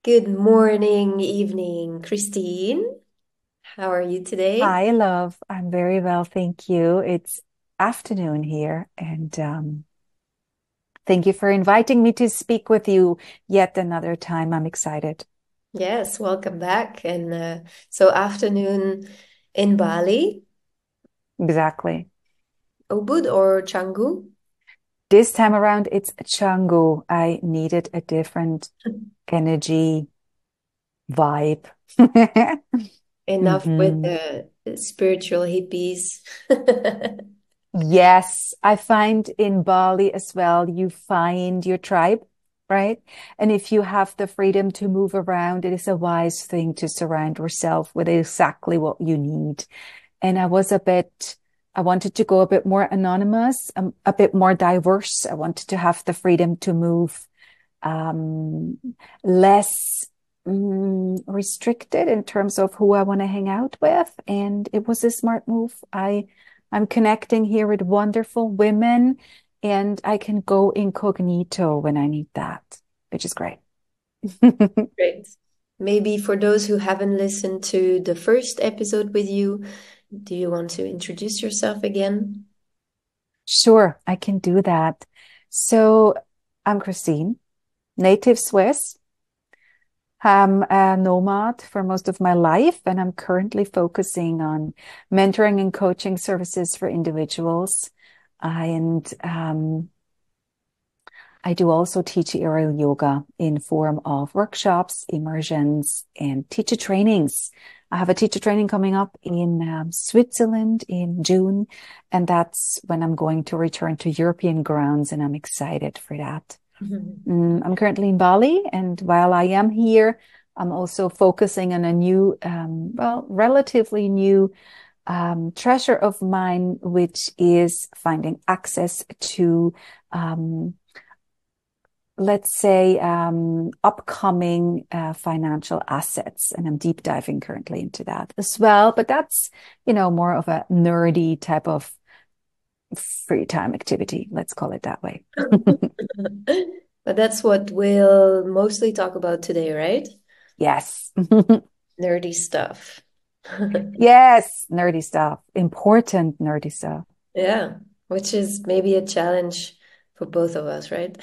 Good morning, evening, Christine. How are you today? Hi, love. I'm very well, thank you. It's afternoon here, and thank you for inviting me to speak with you yet another time. I'm excited. Yes, welcome back. And so afternoon in Bali, Exactly. Ubud or Canggu? This time around, it's Canggu. I needed a different energy vibe. Enough with hmm the spiritual hippies. Yes, I find in Bali as well, you find your tribe, right? And if you have the freedom to move around, it is a wise thing to surround yourself with exactly what you need. And I wanted to go a bit more anonymous, a bit more diverse. I wanted to have the freedom to move um, less restricted in terms of who I want to hang out with. And it was a smart move. I'm connecting here with wonderful women, and I can go incognito when I need that, which is great. Great. Maybe for those who haven't listened to the first episode with you, do you want to introduce yourself again? Sure, I can do that. So I'm Christine, native Swiss. I'm a nomad for most of my life, and I'm currently focusing on mentoring and coaching services for individuals. And I do also teach aerial yoga in form of workshops, immersions, and teacher trainings. I have a teacher training coming up in Switzerland in June, and that's when I'm going to return to European grounds, and I'm excited for that. I'm currently in Bali, and while I am here, I'm also focusing on a new, relatively new treasure of mine, which is finding access to, um, let's say, upcoming financial assets. And I'm deep diving currently into that as well. But that's, more of a nerdy type of free time activity. Let's call it that way. But that's what we'll mostly talk about today, right? Yes. Nerdy stuff. Yes, nerdy stuff, important nerdy stuff. Yeah, which is maybe a challenge for both of us, right?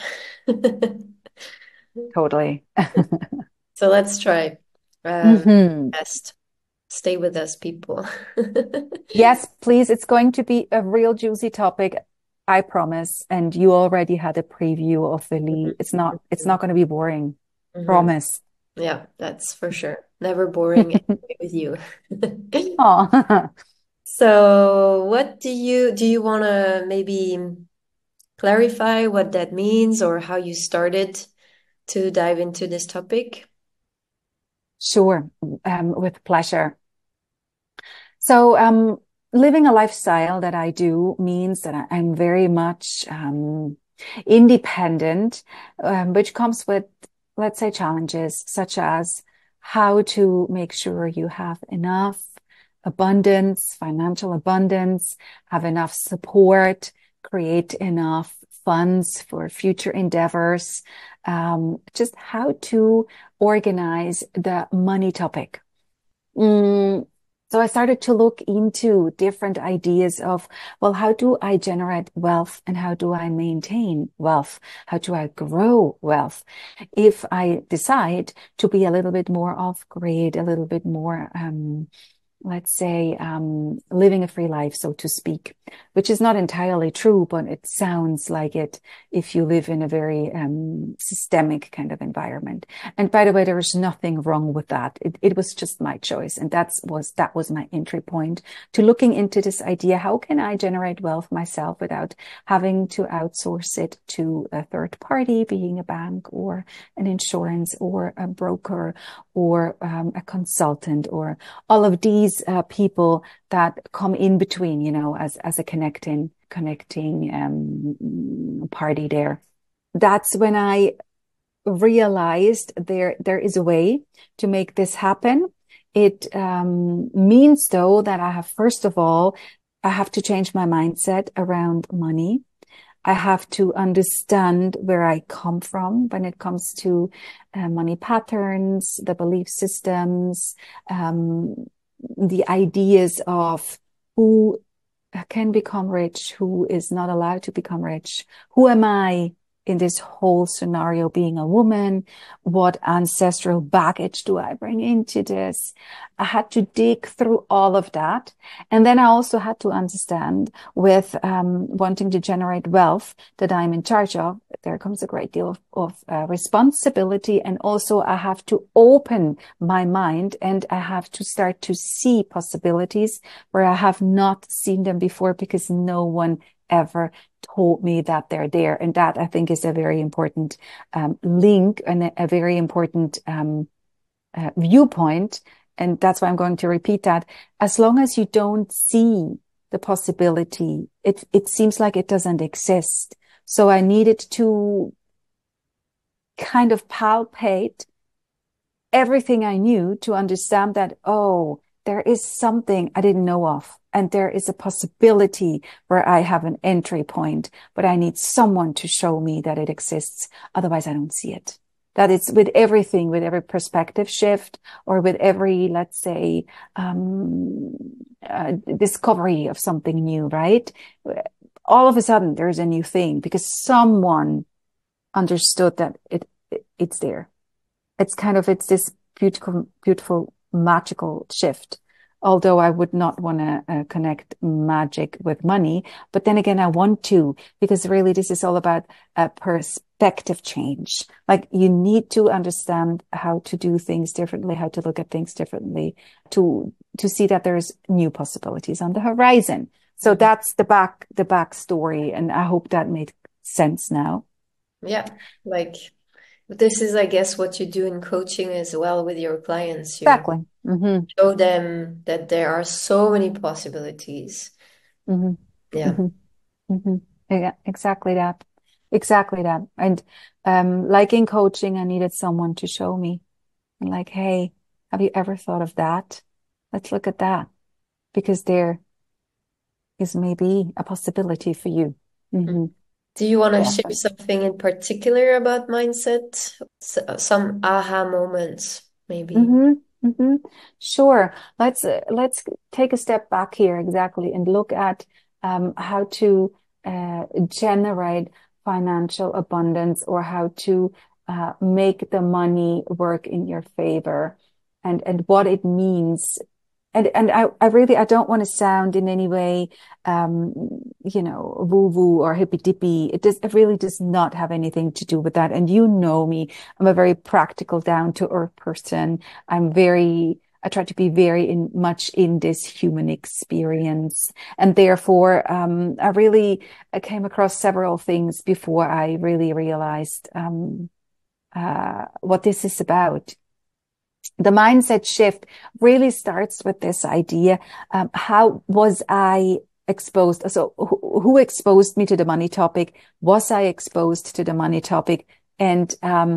Totally. So let's try. hmm Best. Stay with us, people. Yes, please. It's going to be a real juicy topic, I promise. And you already had a preview of the lead. It's not going to be boring. Mhm. Promise. Yeah, that's for sure. Never boring with you. Oh, So, what do you want to maybe clarify what that means or how you started to dive into this topic? sure. With pleasure. So, living a lifestyle that I do means that I'm very much independent, which comes with, let's say, challenges such as how to make sure you have enough abundance, financial abundance, have enough support, create enough funds for future endeavors, just how to organize the money topic. Mm, so I started to look into different ideas of, well, how do I generate wealth and how do I maintain wealth? How do I grow wealth? If I decide to be a little bit more off grid, a little bit more, let's say, living a free life, so to speak, which is not entirely true, but it sounds like it if you live in a very systemic kind of environment. And by the way, there is nothing wrong with that. It was just my choice. And that was my entry point to looking into this idea. How can I generate wealth myself without having to outsource it to a third party, being a bank or an insurance or a broker or a consultant or all of these people that come in between, as a connecting party there. That's when I realized there is a way to make this happen. It means though that I have first of all I have to change my mindset around money. I have to understand where I come from when it comes to money patterns, the belief systems, um, the ideas of who can become rich, who is not allowed to become rich. Who am I in this whole scenario being a woman? What ancestral baggage do I bring into this? I had to dig through all of that. And then I also had to understand with wanting to generate wealth that I'm in charge of, there comes a great deal of responsibility. And also I have to open my mind and I have to start to see possibilities where I have not seen them before because no one ever told me that they're there. And that I think is a very important link and a very important viewpoint. And that's why I'm going to repeat that. As long as you don't see the possibility, it seems like it doesn't exist. So I needed to kind of palpate everything I knew to understand that, oh, there is something I didn't know of. And there is a possibility where I have an entry point, but I need someone to show me that it exists. Otherwise, I don't see it. That it's with everything, with every perspective shift or with every, let's say, discovery of something new, right? All of a sudden, there's a new thing because someone understood that it's there. It's this beautiful, magical shift. Although I would not want to connect magic with money. But then again, I want to, because really this is all about a perspective change. Like you need to understand how to do things differently, how to look at things differently to see that there's new possibilities on the horizon. So that's the backstory. And I hope that made sense now. Yeah, like this is, I guess, what you do in coaching as well with your clients. You Exactly. Mm-hmm. show them that there are so many possibilities. Mm-hmm. Yeah. Mm-hmm. Mm-hmm. Yeah, exactly that. Exactly that. And like in coaching, I needed someone to show me. And like, hey, have you ever thought of that? Let's look at that. Because there is maybe a possibility for you. Mm-hmm. Do you want to share Definitely. something in particular about mindset? Some aha moments, maybe. Mm-hmm. Mm-hmm. Sure. Let's take a step back here exactly and look at how to generate financial abundance or how to make the money work in your favor and what it means. And I really I don't want to sound in any way woo woo or hippy dippy. It really does not have anything to do with that. And you know me, I'm a very practical, down to earth person. I try to be very much in this human experience. And therefore, I came across several things before I really realized what this is about. The mindset shift really starts with this idea. How was I exposed? So who exposed me to the money topic? Was I exposed to the money topic? And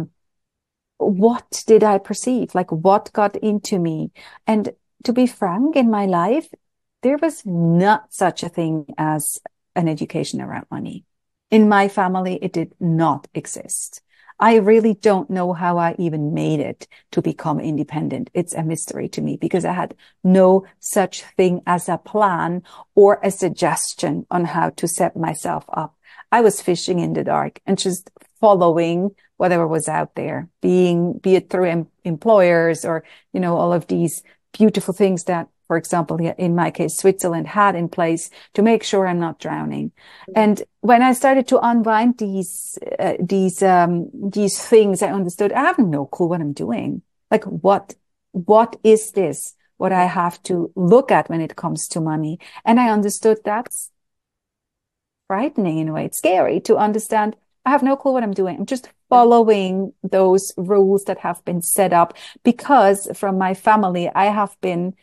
what did I perceive? Like what got into me? And to be frank, in my life, there was not such a thing as an education around money. In my family, it did not exist. I really don't know how I even made it to become independent. It's a mystery to me because I had no such thing as a plan or a suggestion on how to set myself up. I was fishing in the dark and just following whatever was out there, be it through employers or, all of these beautiful things that, for example, in my case, Switzerland had in place to make sure I'm not drowning. And when I started to unwind these things, I understood I have no clue what I'm doing. Like, what is this? What I have to look at when it comes to money. And I understood that's frightening in a way. It's scary to understand. I have no clue what I'm doing. I'm just following those rules that have been set up because from my family, I have been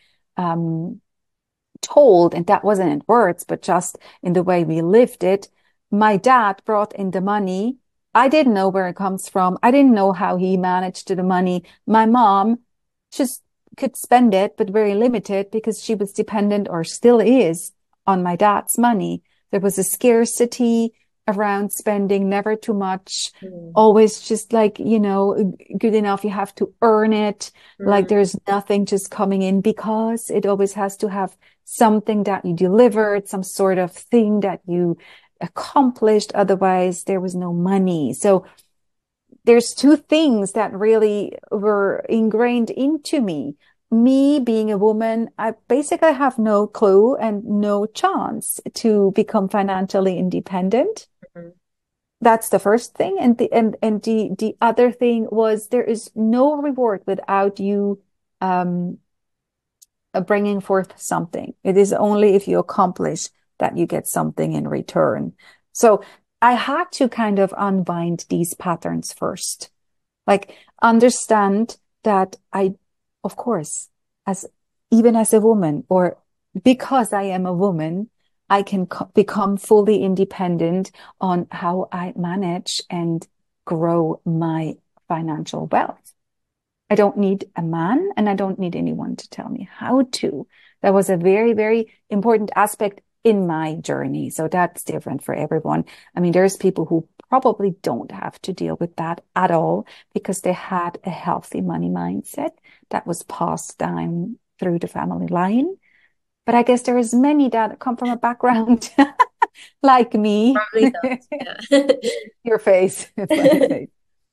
told, and that wasn't in words, but just in the way we lived it. My dad brought in the money. I didn't know where it comes from. I didn't know how he managed the money. My mom just could spend it, but very limited because she was dependent or still is on my dad's money. There was a scarcity around spending, never too much, Mm. always just like, good enough. You have to earn it. Like Mm. there's nothing just coming in because it always has to have something that you delivered, some sort of thing that you accomplished. Otherwise, there was no money. So there's two things that really were ingrained into me. Me being a woman, I basically have no clue and no chance to become financially independent. Mm. That's the first thing. And the other thing was there is no reward without you um, bringing forth something. It is only if you accomplish that you get something in return. So I had to kind of unwind these patterns first. Like understand that of course, as even as a woman, or because I am a woman, I can become fully independent on how I manage and grow my financial wealth. I don't need a man and I don't need anyone to tell me how to. That was a very, very important aspect in my journey. So that's different for everyone. I mean, there's people who probably don't have to deal with that at all because they had a healthy money mindset that was passed down through the family line. But I guess there is many that come from a background like me. Probably not. Yeah. Your face, funny face.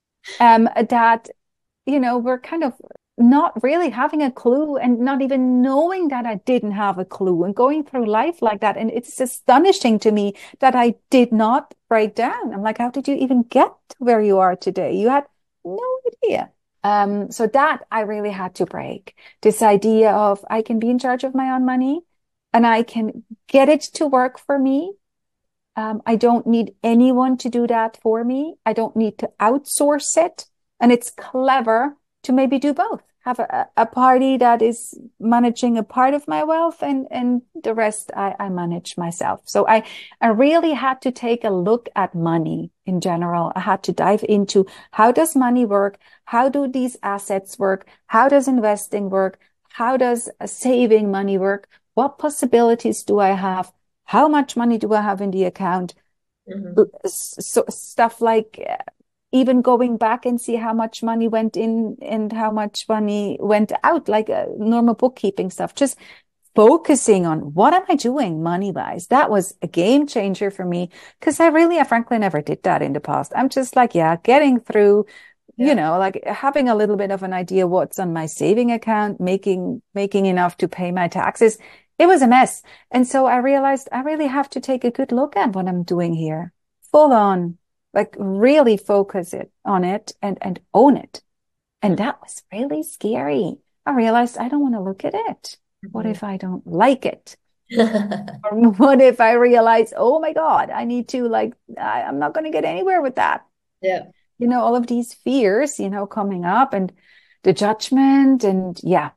That we're kind of not really having a clue and not even knowing that I didn't have a clue and going through life like that. And it's astonishing to me that I did not break down. I'm like, how did you even get to where you are today? You had no idea. So that I really had to break this idea of I can be in charge of my own money and I can get it to work for me. I don't need anyone to do that for me. I don't need to outsource it. And it's clever to maybe do both. Have a party that is managing a part of my wealth and the rest I manage myself. So I really had to take a look at money in general. I had to dive into how does money work? How do these assets work? How does investing work? How does saving money work? What possibilities do I have? How much money do I have in the account? Mhm. So stuff like even going back and see how much money went in and how much money went out, like normal bookkeeping stuff. Just focusing on what am I doing money wise. That was a game changer for me because I frankly never did that in the past. I'm just like, yeah, getting through, Yeah. like having a little bit of an idea what's on my saving account, making enough to pay my taxes. It was a mess. And so I realized I really have to take a good look at what I'm doing here. Full on, like really focus it on it and own it. And Mhm. that was really scary. I realized I don't want to look at it. What Mhm. if I don't like it? Or what if I realize, oh my God, I need to I'm not going to get anywhere with that. Yeah. All of these fears, coming up and the judgment and yeah.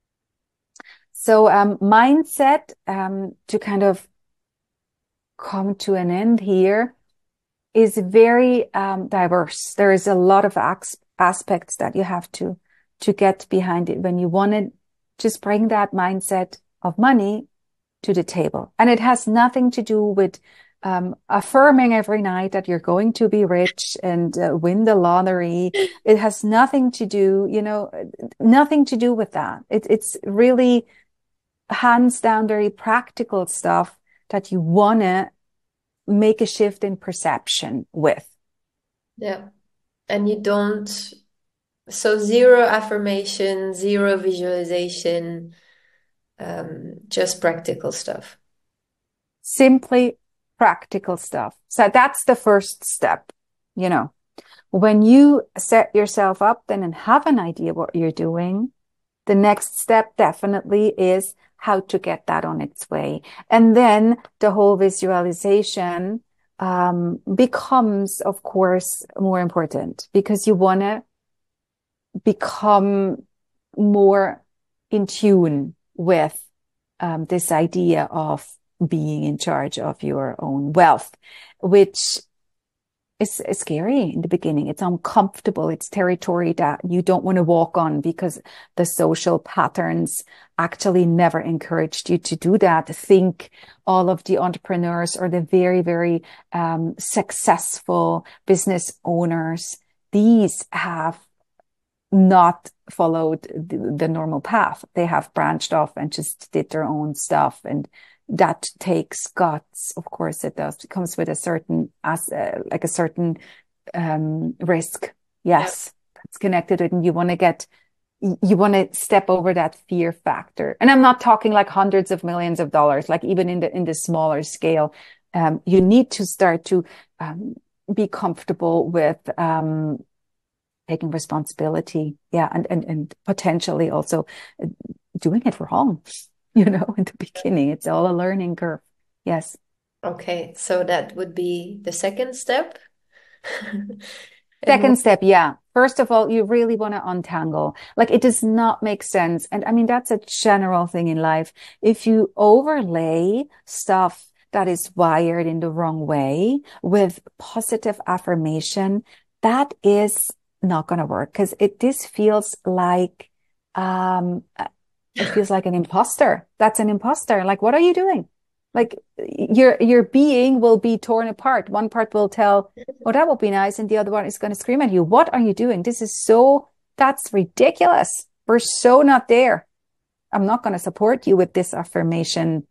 So mindset to kind of come to an end here is very diverse. There is a lot of aspects that you have to get behind it when you want to just bring that mindset of money to the table. And it has nothing to do with affirming every night that you're going to be rich and win the lottery. It has nothing to do, nothing to do with that. It's really hands down very practical stuff that you want to make a shift in perception with. Yeah. And you don't, so zero affirmation, zero visualization, just practical stuff. Simply practical stuff. So that's the first step. When you set yourself up then and have an idea what you're doing, the next step definitely is how to get that on its way. And then the whole visualization becomes, of course, more important because you want to become more in tune with this idea of being in charge of your own wealth, which It's scary in the beginning. It's uncomfortable. It's territory that you don't want to walk on because the social patterns actually never encouraged you to do that. Think all of the entrepreneurs or the very, very successful business owners. These have not followed the normal path. They have branched off and just did their own stuff. And that takes guts. Of course it does. It comes with a certain, like a certain risk. Yeah. Yes, that's connected with, and you want to step over that fear factor. And I'm not talking like hundreds of millions of dollars, like even in the smaller scale. You need to start to be comfortable with taking responsibility. Yeah. And potentially also doing it wrong, in the beginning. It's all a learning curve. Yes. Okay, so that would be the second step. And Second step, yeah. First of all, you really want to untangle. Like it does not make sense. And I mean, that's a general thing in life. If you overlay stuff that is wired in the wrong way with positive affirmation, that is not going to work because this feels like, um, it feels like an imposter. That's an imposter. Like, what are you doing? Like your being will be torn apart. One part will tell, oh, that would be nice. And the other one is going to scream at you. What are you doing? That's ridiculous. We're so not there. I'm not going to support you with this affirmation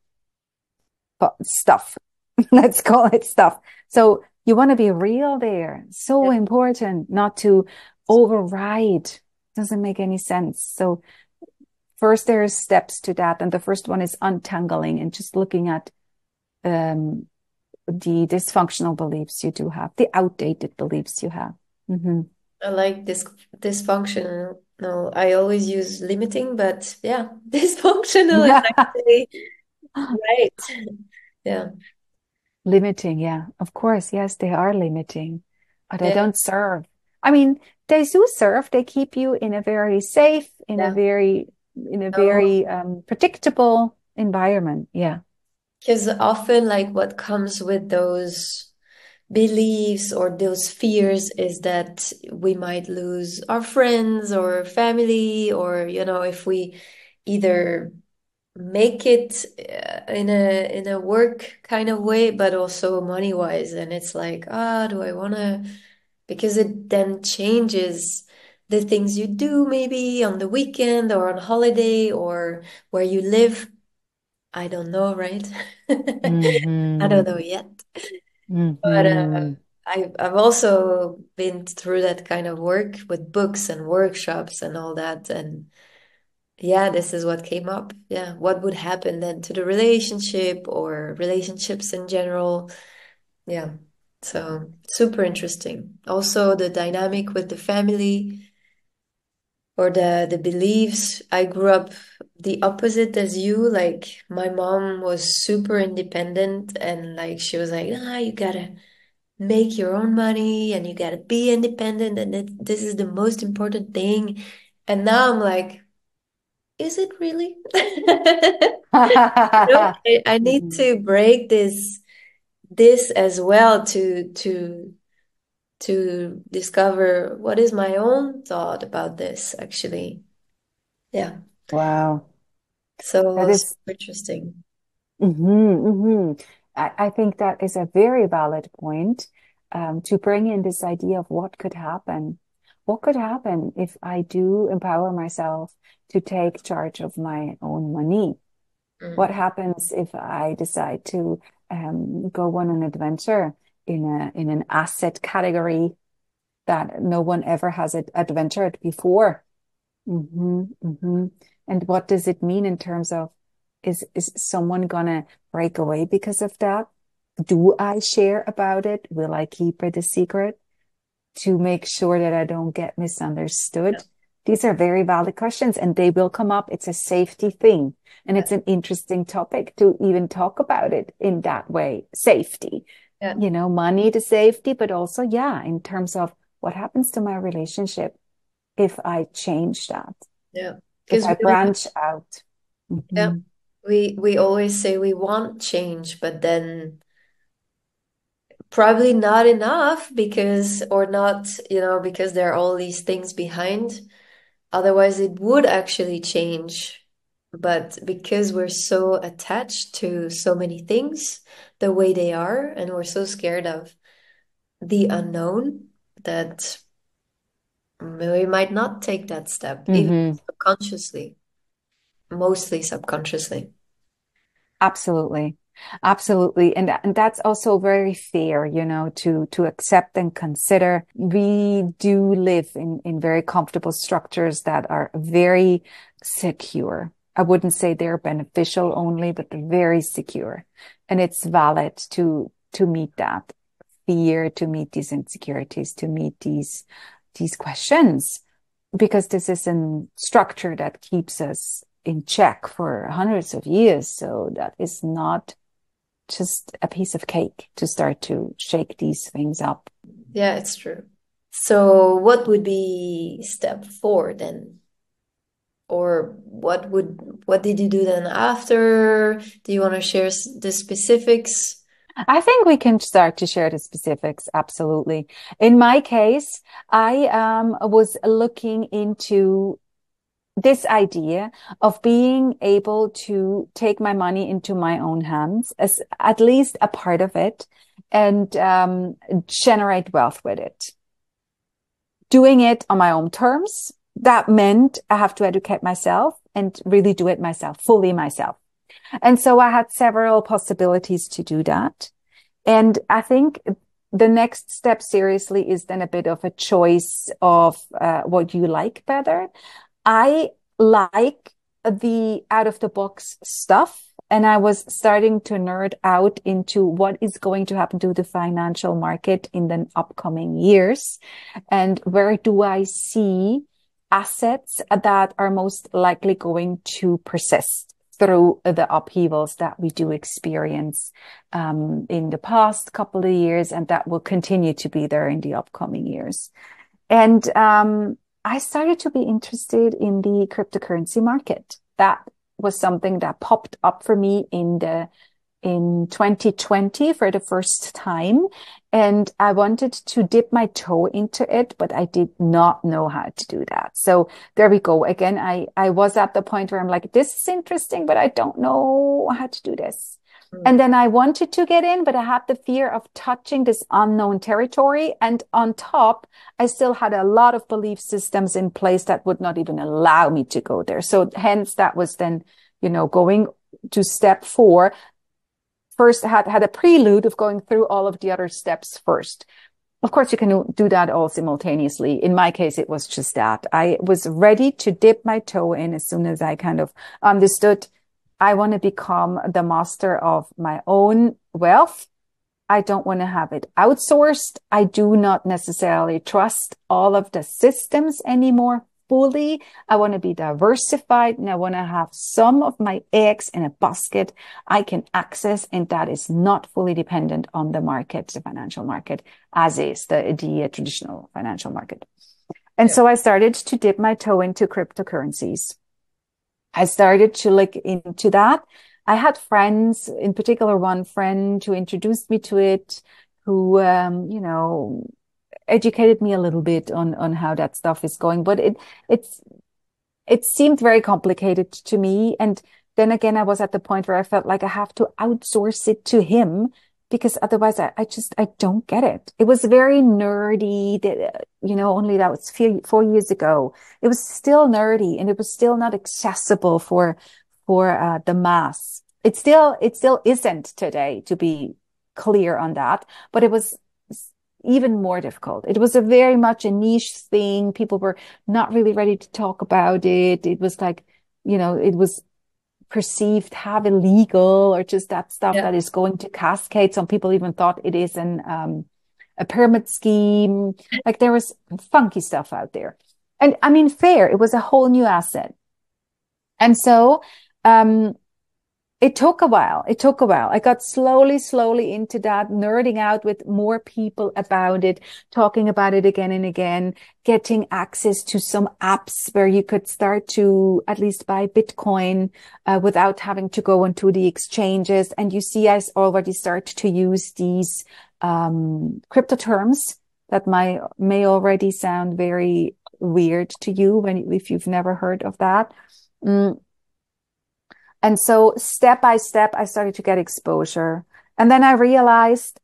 stuff. Let's call it stuff. So you want to be real there. So yeah. important not to override. Doesn't make any sense. So first there's steps to that. And the first one is untangling and just looking at um, the dysfunctional beliefs you do have, the outdated beliefs you have. Mm-hmm. I like this dysfunctional. No, I always use limiting, but yeah, dysfunctional is actually right. Yeah. Limiting, yeah, of course, yes, they are limiting. They Yeah. don't serve. I mean, they do serve. They keep you in a very safe, Yeah. in a No, very predictable environment. Yeah. because often like what comes with those beliefs or those fears is that we might lose our friends or family, or if we either make it in a work kind of way, but also money wise. And it's like, do I want to? Because it then changes the things you do maybe on the weekend or on holiday or where you live. I don't know, right? I Mm-hmm. don't know yet. But Mm-hmm. I've also been through that kind of work with books and workshops and all that. And yeah, this is what came up. Yeah, what would happen then to the relationship or relationships in general? Yeah, so super interesting. Also, the dynamic with the family or the beliefs. I grew up the opposite as you. Like my mom was super independent and like she was like, you gotta make your own money and you gotta be independent and this is the most important thing. And now I'm like, is it really? I need Mhm. to break this as well to discover what is my own thought about this actually. Yeah. Wow. That So is, super interesting. I think that is a very valid point, to bring in this idea of what could happen. What could happen if I do empower myself to take charge of my own money? What Mm. happens if I decide to go on an adventure in an asset category that no one ever has adventured before? And what does it mean in terms of, is someone gonna break away because of that? Do I share about it? Will I keep it a secret to make sure that I don't get Yeah. misunderstood? These are very valid questions and they will come up. It's a safety thing. And Yeah. it's an interesting topic to even talk about it in that way. Safety, Yeah. money to safety, but also, yeah, in terms of what happens to my relationship if I change that, Yeah. if Because I branch out. yeah, Hmm. we always say we want change, but then Probably not enough because, or not, because there are all these things behind. Otherwise, it would actually change. But because we're so attached to so many things the way they are, and we're so scared of the unknown, that we might not take that step, even Hmm. subconsciously, mostly subconsciously. Absolutely. Absolutely. And that's also very fair, to accept and consider. We do live in very comfortable structures that are very secure. I wouldn't say they're beneficial only, but they're very secure. And it's valid to meet that fear, to meet these insecurities, to meet these questions, because this is a structure that keeps us in check for hundreds of years. So that is not just a piece of cake to start to shake these things up. Yeah, it's true. So, what would be step four then? Or what did you do then after? Do you want to share the specifics? I think we can start to share the specifics. Absolutely. In my case, I was looking into this idea of being able to take my money into my own hands, as at least a part of it, and generate wealth with it. Doing it on my own terms, that meant I have to educate myself and really do it myself, fully myself. And so I had several possibilities to do that. And I think the next step seriously is then a bit of a choice of what you like better. I like the out of the box stuff. And I was starting to nerd out into what is going to happen to the financial market in the upcoming years. And where do I see assets that are most likely going to persist through the upheavals that we do experience in the past couple of years, and that will continue to be there in the upcoming years. And I started to be interested in the cryptocurrency market. That was something that popped up for me in 2020 for the first time. And I wanted to dip my toe into it, but I did not know how to do that. So there we go. Again, I was at the point where I'm like, this is interesting, but I don't know how to do this. And then I wanted to get in, but I had the fear of touching this unknown territory. And on top, I still had a lot of belief systems in place that would not even allow me to go there. So hence that was then, going to step four. First had a prelude of going through all of the other steps first. Of course, you can do that all simultaneously. In my case, it was just that. I was ready to dip my toe in as soon as I kind of understood I want to become the master of my own wealth. I don't want to have it outsourced. I do not necessarily trust all of the systems anymore fully. I want to be diversified, and I want to have some of my eggs in a basket I can access, and that is not fully dependent on the market, the financial market, as is the traditional financial market. And so I started to dip my toe into cryptocurrencies. I started to look into that. I had friends, in particular, one friend who introduced me to it, who, educated me a little bit on how that stuff is going. But it seemed very complicated to me. And then again, I was at the point where I felt like I have to outsource it to him, because otherwise I don't get it. It was very nerdy that, only that was 4 years ago. It was still nerdy, and it was still not accessible for the mass. It still isn't today, to be clear on that, but it was even more difficult. It was a very much a niche thing. People were not really ready to talk about it. It was like, it was perceived have illegal, or just that stuff that is going to cascade. Some people even thought it is a pyramid scheme. Like, there was funky stuff out there. And I mean, fair, it was a whole new asset. And so it took a while. I got slowly into that, nerding out with more people about it, talking about it again and again, getting access to some apps where you could start to at least buy Bitcoin without having to go into the exchanges. And you see, I already start to use these crypto terms that may already sound very weird to you if you've never heard of that. And so step by step, I started to get exposure. And then I realized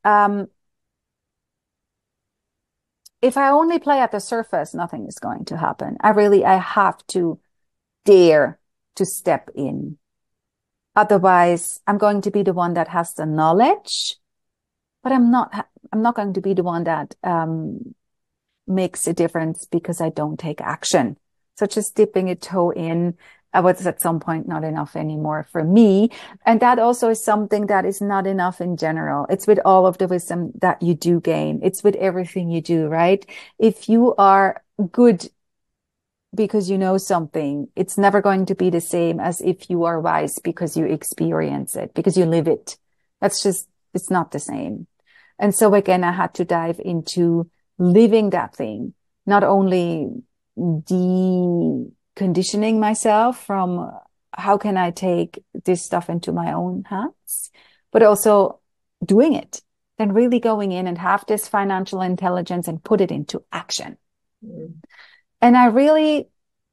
if I only play at the surface, nothing is going to happen. I have to dare to step in. Otherwise, I'm going to be the one that has the knowledge, but I'm not going to be the one that makes a difference because I don't take action. So just dipping a toe in was at some point not enough anymore for me. And that also is something that is not enough in general. It's with all of the wisdom that you do gain. It's with everything you do, right? If you are good because you know something, it's never going to be the same as if you are wise because you experience it, because you live it. It's not the same. And so again, I had to dive into living that thing, not only deconditioning myself from how can I take this stuff into my own hands, but also doing it, then really going in and have this financial intelligence and put it into action. Mm. And I really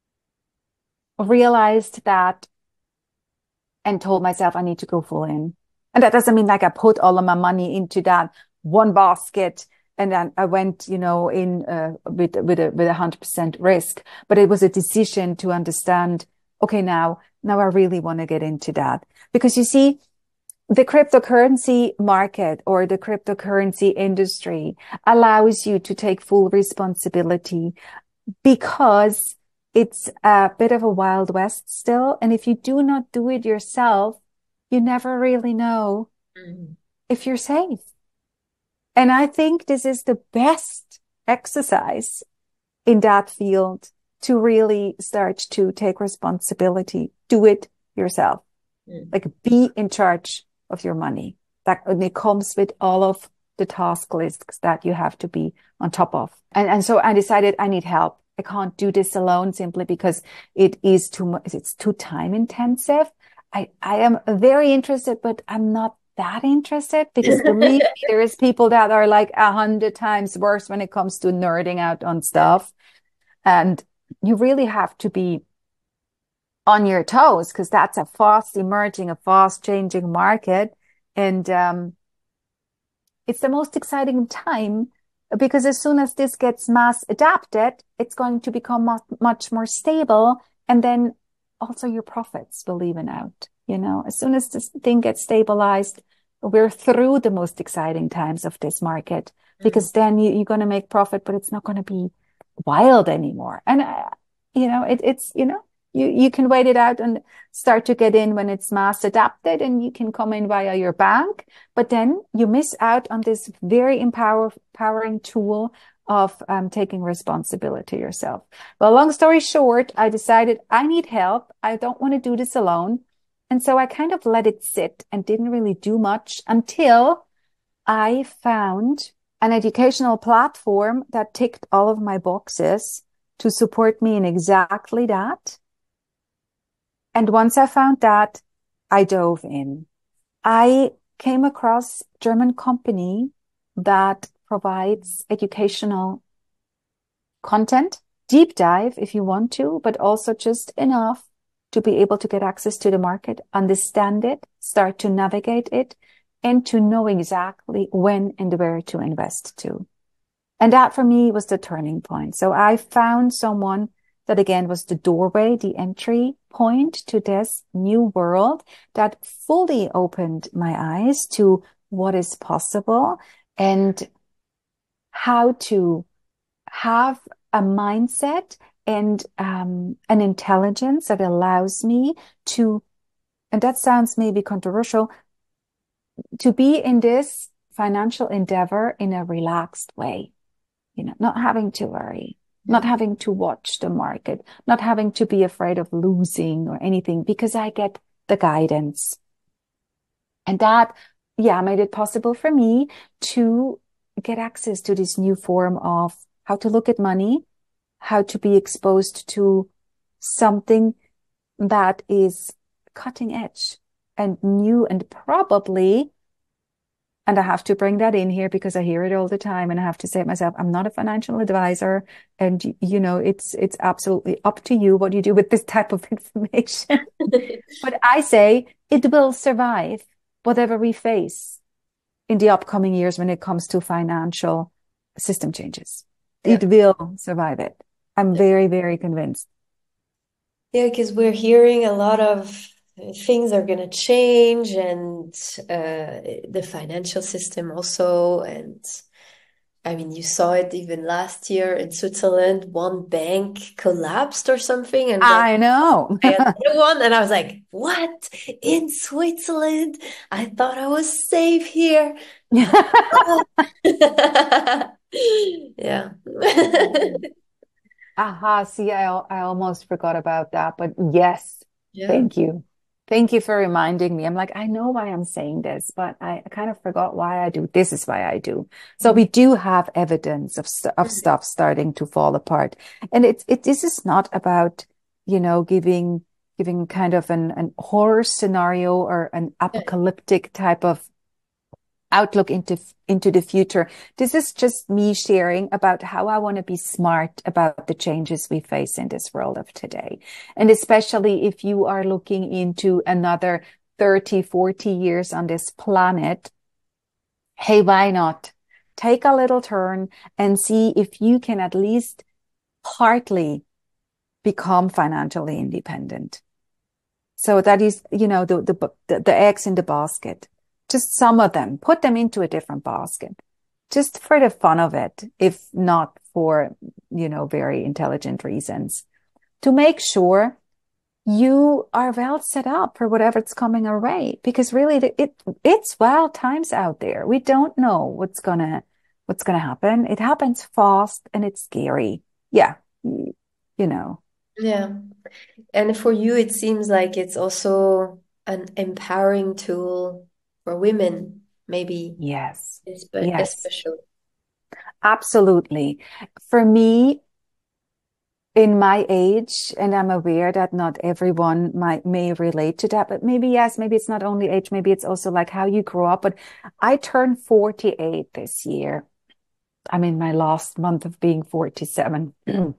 realized that and told myself I need to go full in. And that doesn't mean like I put all of my money into that one basket and then I went, in with a 100% risk. But it was a decision to understand, okay, now I really want to get into that. Because you see, the cryptocurrency market or the cryptocurrency industry allows you to take full responsibility because it's a bit of a Wild West still. And if you do not do it yourself, you never really know if you're safe. And I think this is the best exercise in that field to really start to take responsibility. Do it yourself. Like be in charge of your money. That it comes with all of the task lists that you have to be on top of. And so I decided I need help. I can't do this alone simply because it is too much. It's too time intensive. I am very interested, but I'm not that interested because believe me, there is people that are like 100 times worse when it comes to nerding out on stuff. And you really have to be on your toes because that's a fast emerging, a fast changing market. And it's the most exciting time because as soon as this gets mass adapted, it's going to become much more stable. And then also your profits will even out. As soon as this thing gets stabilized, we're through the most exciting times of this market because then you're going to make profit, but it's not going to be wild anymore. And, you can wait it out and start to get in when it's mass adapted and you can come in via your bank, but then you miss out on this very empowering tool of taking responsibility yourself. Well, long story short, I decided I need help. I don't want to do this alone. And so I kind of let it sit and didn't really do much until I found an educational platform that ticked all of my boxes to support me in exactly that. And once I found that, I dove in. I came across a German company that provides educational content, deep dive if you want to, but also just enough to be able to get access to the market, understand it, start to navigate it, and to know exactly when and where to invest to. And that for me was the turning point. So I found someone that again was the doorway, the entry point to this new world that fully opened my eyes to what is possible and how to have a mindset and an intelligence that allows me to, and that sounds maybe controversial, to be in this financial endeavor in a relaxed way, not having to worry, not having to watch the market, not having to be afraid of losing or anything because I get the guidance. And that, made it possible for me to get access to this new form of how to look at money, how to be exposed to something that is cutting edge and new and probably And I have to bring that in here because I hear it all the time. And I have to say to myself, I'm not a financial advisor. And, you know, it's absolutely up to you what you do with this type of information. But I say it will survive whatever we face in the upcoming years when it comes to financial system changes. Yeah. It will survive it. I'm very, very convinced. Yeah, because we're hearing a lot of things are going to change and the financial system also. And I mean, you saw it even last year in Switzerland, one bank collapsed or something, and then I know. I another one, and I was like, what? In Switzerland? I thought I was safe here. Yeah. Aha, see, I almost forgot about that, but yes, Yeah. thank you. Thank you for reminding me. I'm like, I know why I'm saying this, but I kind of forgot why I do. This is why I do. So we do have evidence of stuff starting to fall apart. And this is not about, you know, giving kind of an horror scenario or an apocalyptic type of outlook into the future. This is just me sharing about how I want to be smart about the changes we face in this world of today. And especially if you are looking into another 30, 40 years on this planet, hey, why not take a little turn and see if you can at least partly become financially independent. So that is, you know, the eggs in the basket. Just some of them, put them into a different basket, just for the fun of it, if not for, you know, very intelligent reasons, to make sure you are well set up for whatever's coming our way. Because really, it's wild times out there. We don't know what's gonna happen. It happens fast and it's scary. Yeah, you know. Yeah. And for you, it seems like it's also an empowering tool for women, maybe Yes, yes, especially. absolutely. For me, in my age, and I'm aware that not everyone may relate to that, but maybe yes, maybe it's not only age, maybe it's also like how you grew up. But I turned 48 this year. I'm in my last month of being 47.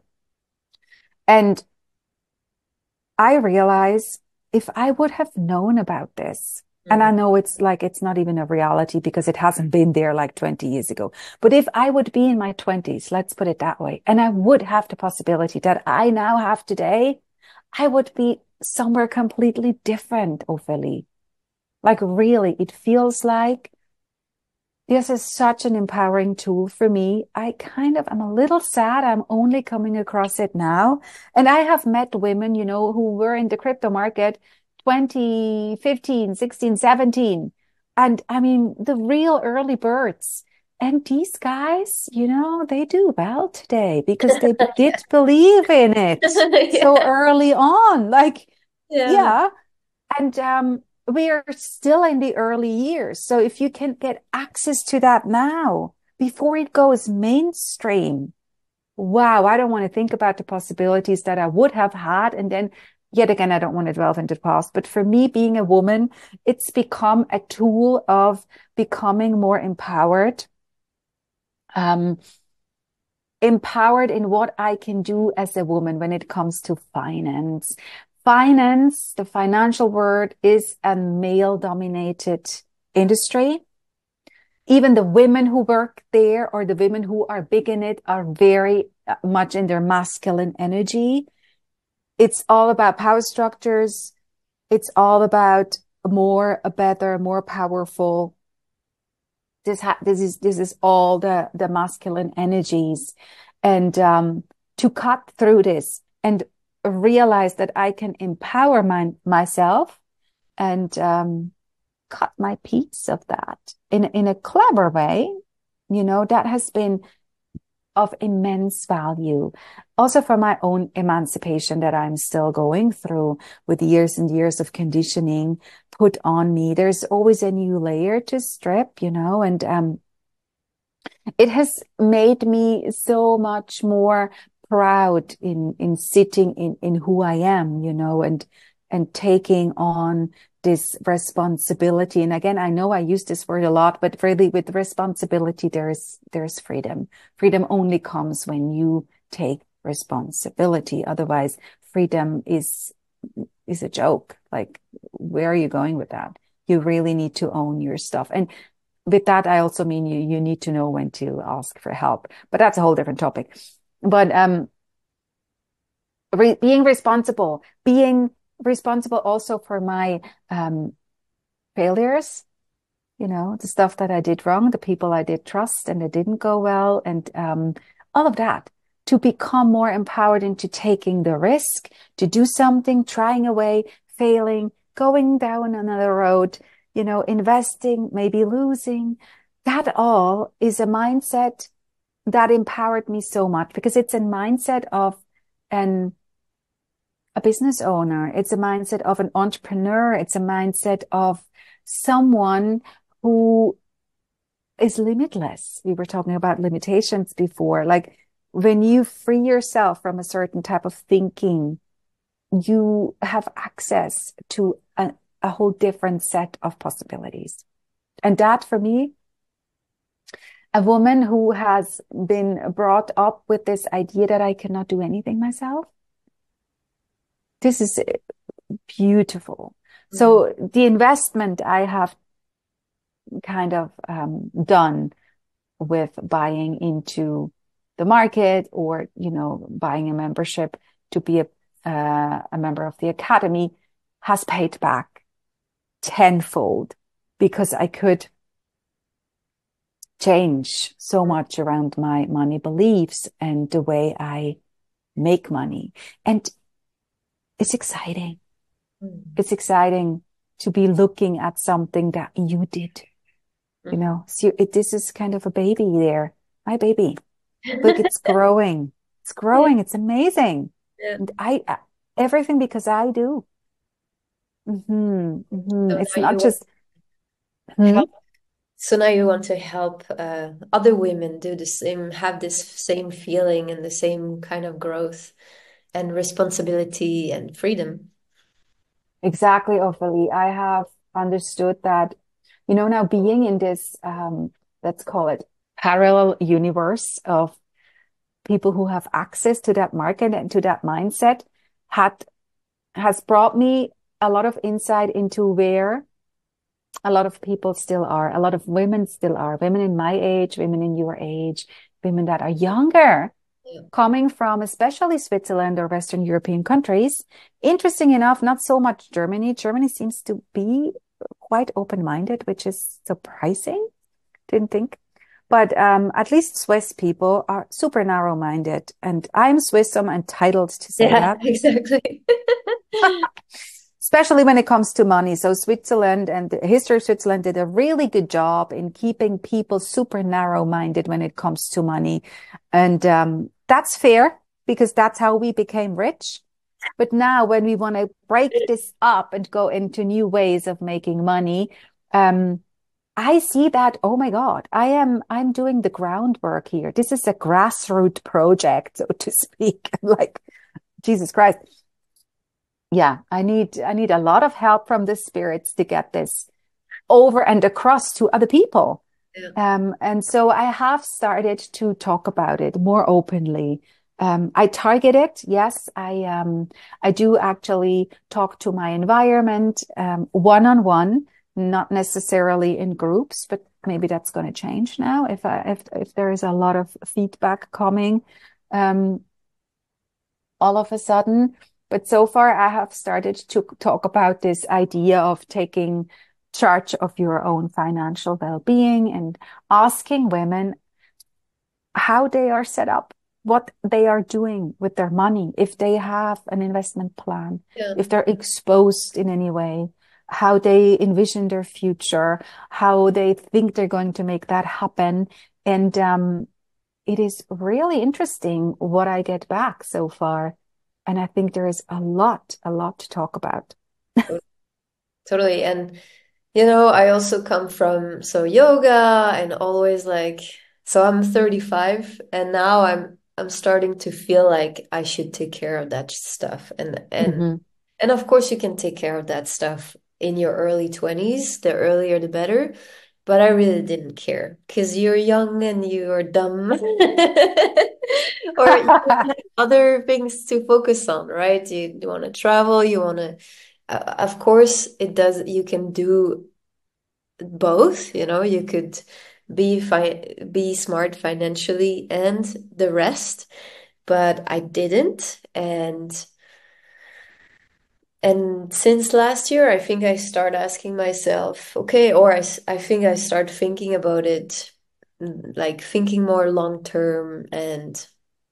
And I realize if I would have known about this, and I Mm. know it's like it's not even a reality because it hasn't been there like 20 years ago. But if I would be in my 20s, let's put it that way, and I would have the possibility that I now have today, I would be somewhere completely different, Ophelie. Like really, it feels like this is such an empowering tool for me. I'm a little sad. I'm only coming across it now. And I have met women, you know, who were in the crypto market 2015, 16, 17. And I mean, the real early birds. And these guys, you know, they do well today because they did believe in it so Yeah. early on. Like, Yeah. yeah. And we are still in the early years. So if you can get access to that now before it goes mainstream, wow, I don't want to think about the possibilities that I would have had. And then yet again, I don't want to delve into the past. But for me, being a woman, it's become a tool of becoming more empowered. Um, Empowered in what I can do as a woman when it comes to finance. Finance, the financial world, is a male dominated industry. Even the women who work there or the women who are big in it are very much in their masculine energy. It's all about power structures. It's all about more, a better, more powerful. This is all the masculine energies, and to cut through this and realize that I can empower myself and cut my piece of that in a clever way, you know, that has been of immense value. Also for my own emancipation that I'm still going through with years and years of conditioning put on me. There's always a new layer to strip, you know, and it has made me so much more proud in sitting in who I am, you know, and taking on this responsibility. And again, I know I use this word a lot, but really with responsibility, there's freedom. Freedom only comes when you take responsibility. Otherwise, freedom is a joke. Like, where are you going with that? You really need to own your stuff. And with that, I also mean you need to know when to ask for help. But that's a whole different topic. But being responsible also for my failures, the stuff that I did wrong, the people I did trust and it didn't go well, and all of that, to become more empowered into taking the risk, to do something, trying away, failing, going down another road, investing, maybe losing. That all is a mindset that empowered me so much, because it's a mindset of a business owner. It's a mindset of an entrepreneur. It's a mindset of someone who is limitless. We were talking about limitations before. Like, when you free yourself from a certain type of thinking, you have access to a whole different set of possibilities. And that, for me, a woman who has been brought up with this idea that I cannot do anything myself, this is beautiful. Mm-hmm. So the investment I have kind of done with buying into the market, or buying a membership to be a member of the academy, has paid back tenfold, because I could change so much around my money beliefs and the way I make money. And it's exciting. It's exciting to be looking at something that you did. So this is kind of a baby there. My baby. Look, it's growing. It's growing. Yeah. It's amazing. Yeah. And everything because I do. Mm-hmm. Mm-hmm. So it's not just help. So now you want to help other women do the same, have this same feeling and the same kind of growth and responsibility and freedom. Exactly, Ophelie. I have understood that, now being in this, let's call it parallel universe of people who have access to that market and to that mindset has brought me a lot of insight into where a lot of people still are, a lot of women still are, women in my age, women in your age, women that are younger, coming from especially Switzerland or Western European countries. Interesting enough, not so much Germany. Germany seems to be quite open-minded, which is surprising. Didn't think. But at least Swiss people are super narrow-minded. And I'm Swiss, so I'm entitled to say that. Exactly. Especially when it comes to money. So Switzerland and the history of Switzerland did a really good job in keeping people super narrow-minded when it comes to money. And that's fair, because that's how we became rich. But now when we want to break this up and go into new ways of making money, I see that, oh my God, I'm doing the groundwork here. This is a grassroots project, so to speak. I'm like, Jesus Christ. Yeah, I need a lot of help from the spirits to get this over and across to other people. Yeah. And so I have started to talk about it more openly. I target it. Yes, I do actually talk to my environment, one-on-one, not necessarily in groups, but maybe that's going to change now if there is a lot of feedback coming, all of a sudden. But so far, I have started to talk about this idea of taking charge of your own financial well-being and asking women how they are set up, what they are doing with their money, if they have an investment plan, if they're exposed in any way, how they envision their future, how they think they're going to make that happen. And it is really interesting what I get back so far. And I think there is a lot to talk about. Totally. And, I also come from yoga and always so I'm 35 and now I'm starting to feel like I should take care of that stuff. And of course you can take care of that stuff in your early 20s, the earlier the better. But I really didn't care because you're young and you're dumb. Or you have other things to focus on, right? You want to travel, you want to, of course, it does, you can do both, you could be smart financially and the rest, but I didn't. And since last year, I think I start asking myself, okay, or I think I start thinking about it, like thinking more long term and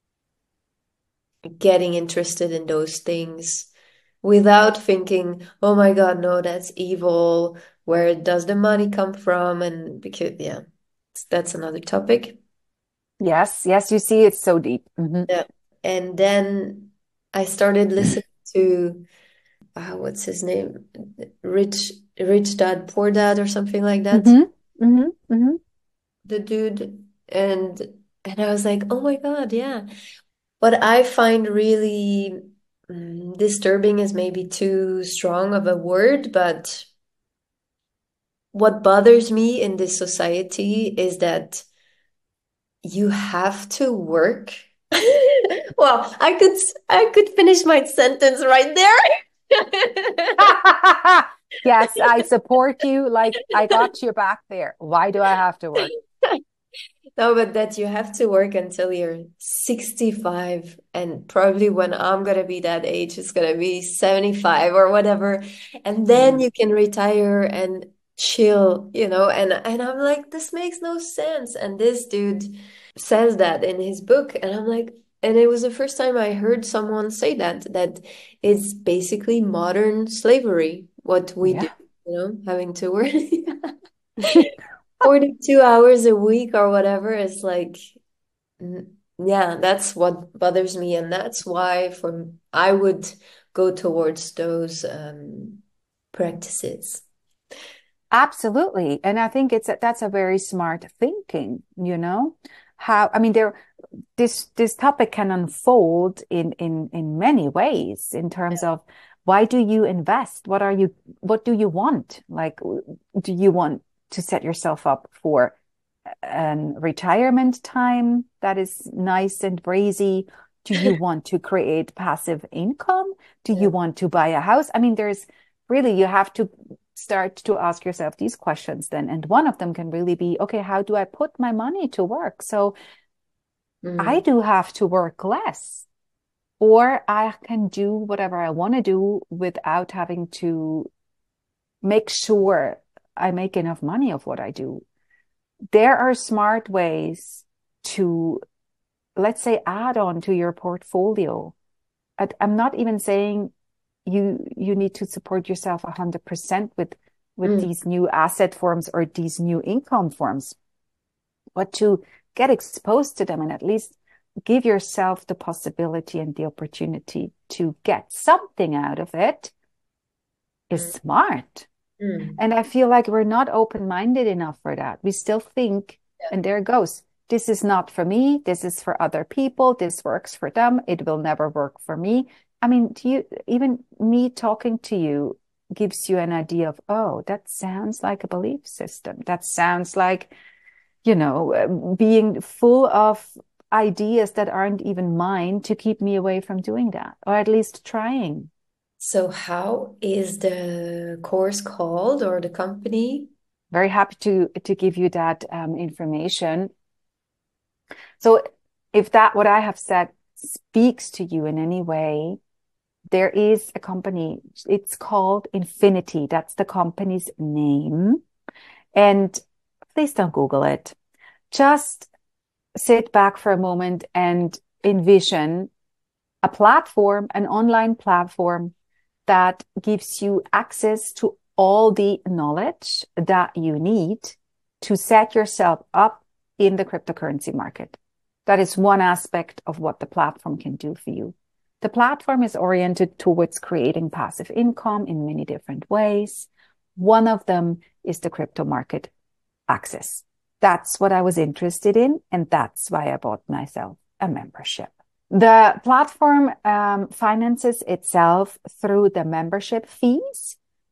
getting interested in those things without thinking, oh my God, no, that's evil. Where does the money come from? And because, yeah, that's another topic. Yes, yes, you see, it's so deep. Hmm. Yeah. And then I started listening to, what's his name? Rich, Rich Dad, Poor Dad, or something like that. Hmm. Hmm. Hmm. The dude. And and I was like, oh my God, yeah. What I find really disturbing is maybe too strong of a word, but what bothers me in this society is that you have to work. Well, I could finish my sentence right there. Yes, I support you. Like I got your back there. Why do I have to work? No, but that you have to work until you're 65, and probably when I'm gonna be that age, it's gonna be 75 or whatever. And then Mm. you can retire and chill, and I'm like, this makes no sense. And this dude says that in his book, and I'm like, and it was the first time I heard someone say that it's basically modern slavery, what we do, Yeah. having to work. 42 hours a week or whatever is like, yeah, that's what bothers me. And that's why I would go towards those practices. Absolutely. And I think that's a very smart thinking, you know? How, I mean, this topic can unfold in many ways in terms of why do you invest? What do you want? Like, do you want to set yourself up for an retirement time that is nice and breezy? Do you want to create passive income? Do Yeah. you want to buy a house? I mean, there's really, you have to start to ask yourself these questions then. And one of them can really be, okay, how do I put my money to work? So I Mm. do have to work less, or I can do whatever I want to do without having to make sure I make enough money of what I do. There are smart ways to, let's say, add on to your portfolio. I'm not even saying you need to support yourself 100% with Mm. these new asset forms or these new income forms, but to get exposed to them and at least give yourself the possibility and the opportunity to get something out of it is Mm. smart. Mm. And I feel like we're not open-minded enough for that. We still think, Yeah. and there it goes. This is not for me. This is for other people. This works for them. It will never work for me. I mean, even me talking to you gives you an idea of, oh, that sounds like a belief system. That sounds like, being full of ideas that aren't even mine to keep me away from doing that, or at least trying. So how is the course called, or the company? Very happy to give you that information. So if that what I have said speaks to you in any way, there is a company. It's called Infinity. That's the company's name. And please don't Google it. Just sit back for a moment and envision a platform, an online platform that gives you access to all the knowledge that you need to set yourself up in the cryptocurrency market. That is one aspect of what the platform can do for you. The platform is oriented towards creating passive income in many different ways. One of them is the crypto market access. That's what I was interested in, and that's why I bought myself a membership. The platform finances itself through the membership fees.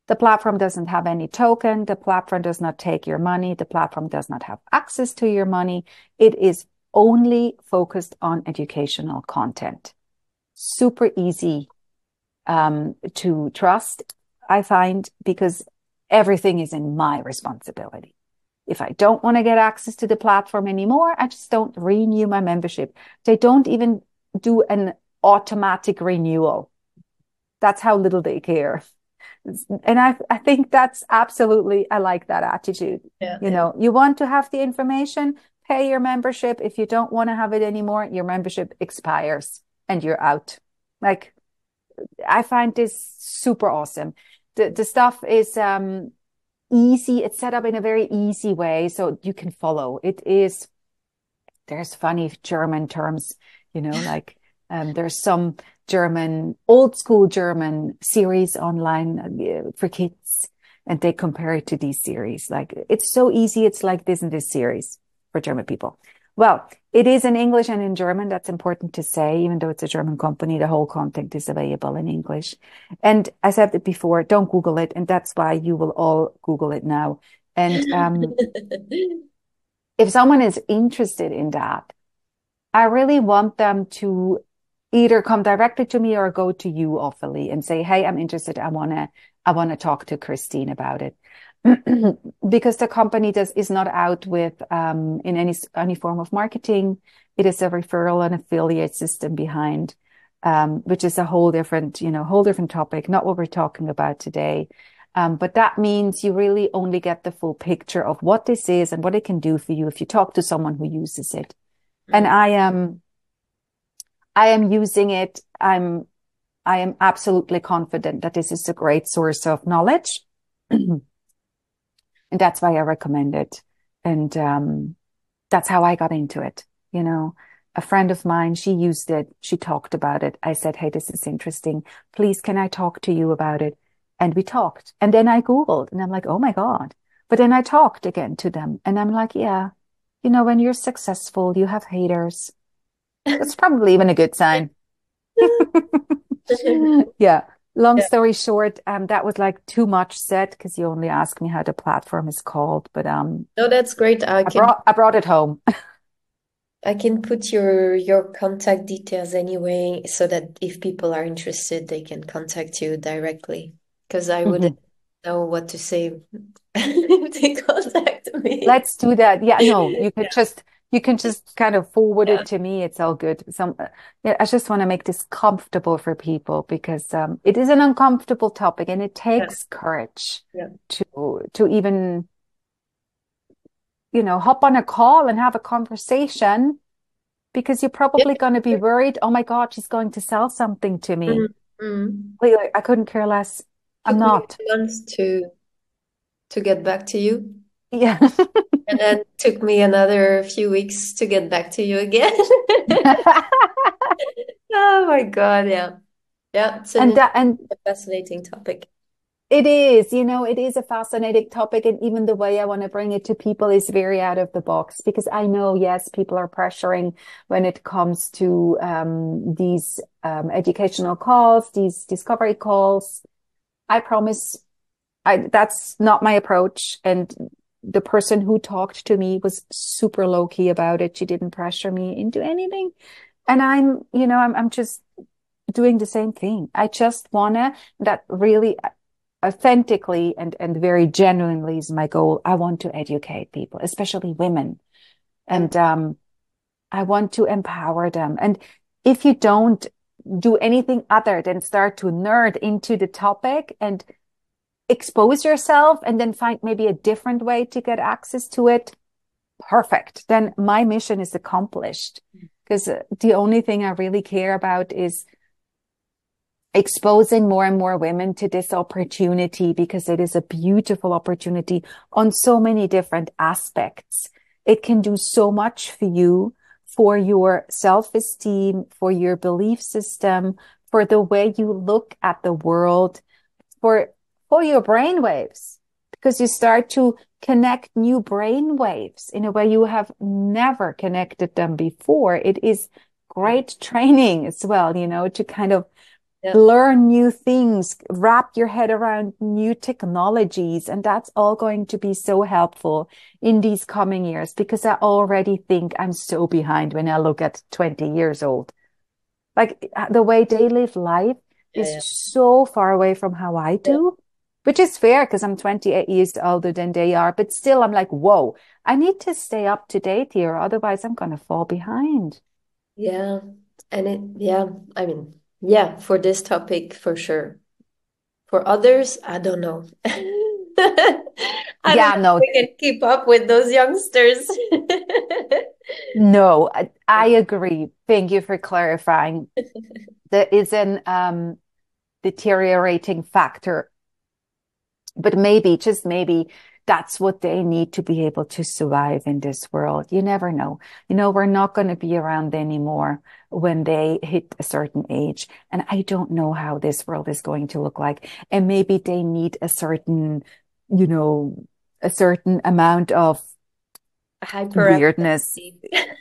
The platform doesn't have any token. The platform does not take your money. The platform does not have access to your money. It is only focused on educational content. Super easy to trust, I find, because everything is in my responsibility. If I don't want to get access to the platform anymore, I just don't renew my membership. They don't even do an automatic renewal. That's how little they care. And I think that's absolutely, I like that attitude. Yeah, You yeah. know, you want to have the information, pay your membership. If you don't want to have it anymore, your membership expires and you're out. Like, I find this super awesome. The stuff is easy. It's set up in a very easy way so you can follow. There's funny German terms, you know, like there's some old school German series online for kids, and they compare it to these series. Like, it's so easy. It's like this and this series for German people. Well, it is in English and in German. That's important to say. Even though it's a German company, the whole content is available in English. And I said it before, don't Google it. And that's why you will all Google it now. And if someone is interested in that, I really want them to either come directly to me or go to you, Ophelie, and say, hey, I'm interested. I wanna talk to Christine about it. Because the company is not out with in any form of marketing. It is a referral and affiliate system behind, which is a whole different topic, not what we're talking about today. But that means you really only get the full picture of what this is and what it can do for you if you talk to someone who uses it. And I am using it. I am absolutely confident that this is a great source of knowledge. And that's why I recommend it. And that's how I got into it. You know, a friend of mine, she used it. She talked about it. I said, hey, this is interesting. Please, can I talk to you about it? And we talked. And then I Googled and I'm like, oh my God. But then I talked again to them and I'm like, yeah, you know, when you're successful, you have haters. That's probably even a good sign. Yeah. Long Yeah. story short, that was like too much said because you only asked me how the platform is called, but No, that's great. I brought it home. I can put your contact details anyway, so that if people are interested, they can contact you directly. Because I Mhm. wouldn't know what to say if they contact me. Let's do that. Yeah, no, Yeah. you can just kind of forward Yeah. it to me. It's all good. Yeah, I just want to make this comfortable for people because it is an uncomfortable topic and it Yeah. takes courage Yeah. to even, you know, hop on a call and have a conversation because you're Yeah. probably going to be worried. Oh my God, she's going to sell something to me. Mm, mm. Wait, I couldn't care less. I'm Took me not. months to get back to you, Yeah. and then took me another few weeks to get back to you again. Oh my God, yeah. Yeah, it's And that, and a fascinating topic. it is, you know, it is a fascinating topic. And even the way I want to bring it to people is very out of the box because I know, yes, people are pressuring when it comes to these educational calls, these discovery calls. I promise that's not my approach. And the person who talked to me was super low key about it. She didn't pressure me into anything. And I'm just doing the same thing. I just wanna that really authentically and very genuinely is my goal. I want to educate people, especially women. Yeah. And I want to empower them. And if you don't do anything other than start to nerd into the topic and expose yourself and then find maybe a different way to get access to it, perfect. Then my mission is accomplished. Because the only thing I really care about is exposing more and more women to this opportunity because it is a beautiful opportunity on so many different aspects. It can do so much for you, for your self-esteem, for your belief system, for the way you look at the world, for your brain waves, because you start to connect new brain waves in a way you have never connected them before. It is great training as well, you know, to kind of Yeah. learn new things, wrap your head around new technologies. And that's all going to be so helpful in these coming years because I already think I'm so behind when I look at 20 years old. Like the way they live life Yeah, is yeah. so far away from how I Yeah. do, which is fair because I'm 28 years older than they are. But still, I'm like, whoa, I need to stay up to date here. Otherwise, I'm going to fall behind. Yeah. And yeah, I mean, yeah, for this topic, for sure. For others, I don't know. I don't Yeah, know no, if we can keep up with those youngsters. no, I agree. Thank you for clarifying. There is an deteriorating factor, but maybe, just maybe, that's what they need to be able to survive in this world. You never know. We're not going to be around anymore when they hit a certain age. And I don't know how this world is going to look like. And maybe they need you know, a certain amount of weirdness. Hyperactivity.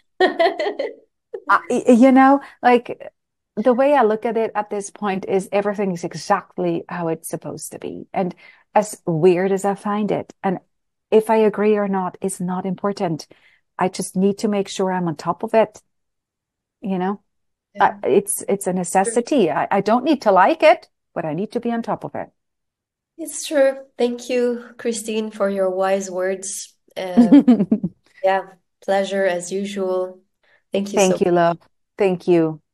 Like the way I look at it at this point is everything is exactly how it's supposed to be. And as weird as I find it, and if I agree or not is not important. I just need to make sure I'm on top of it. You know, Yeah. it's a necessity. I don't need to like it, but I need to be on top of it. It's true. Thank you, Christine, for your wise words. Yeah, pleasure as usual. Thank you so Thank you, love. Thank you.